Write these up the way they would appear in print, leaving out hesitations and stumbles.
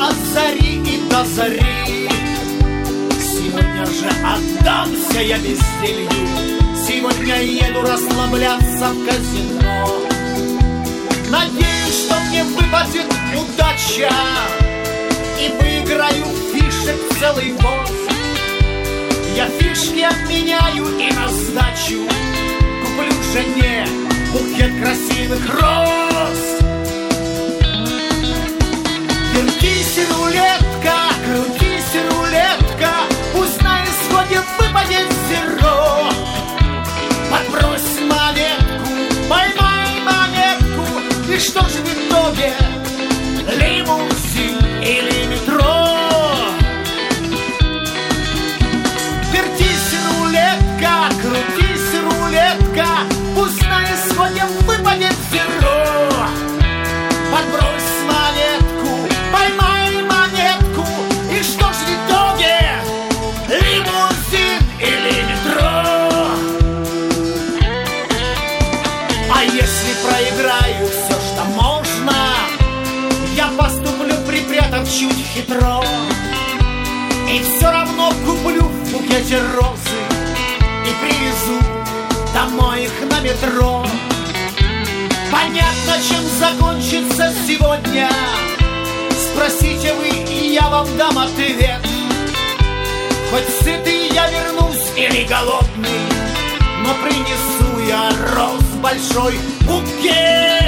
от зари и до зари. Сегодня же отдамся я безделью, сегодня еду расслабляться в казино. Надеюсь, что мне выпадет удача и выиграю фишек целый воз. Я фишки обменяю и на сдачу куплю жене букет красивых роз. Вертись, рулетка, крутись, рулетка, пусть на исходе выпадет зеро. Подбрось монетку, поймай монетку, и что же в итоге, лимузин или метро? Вертись, рулетка, крутись, рулетка, пусть на исходе выпадет зеро. Подбрось монетку, поймай монетку, и что же в итоге, лимузин или метро? А если проиграю все, что можно, я поступлю, припрятав чуть хитро, и все равно куплю в букете розы и привезу домой их на метро. Понятно, чем закончится сегодня, спросите вы, и я вам дам ответ. Хоть сытый я вернусь или голодный, но принесу я роз большой букет.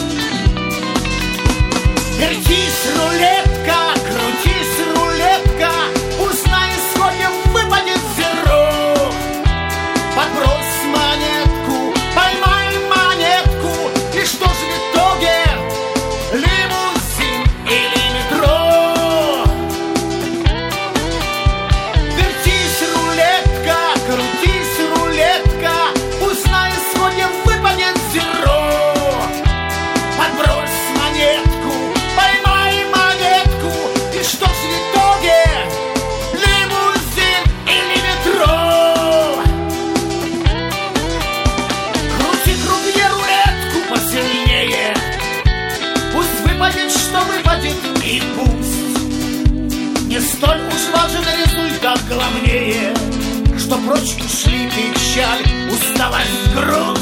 Вертись, рулетка, крутись, рулетка, пусть на исходе выпадет зеро. Подбрось монетку, поймай монетку, и что же в итоге, лимузин или метро? Вертись, рулетка, крутись, рулетка, пусть на исходе выпадет зеро. Подбрось монетку, поймай монетку, и что же в итоге, лимузин или метро? Крути, крути рулетку посильнее, пусть выпадет, что выпадет, и пусть не столь уж важен результат, главнее, что прочь ушли печаль, уставать, груз.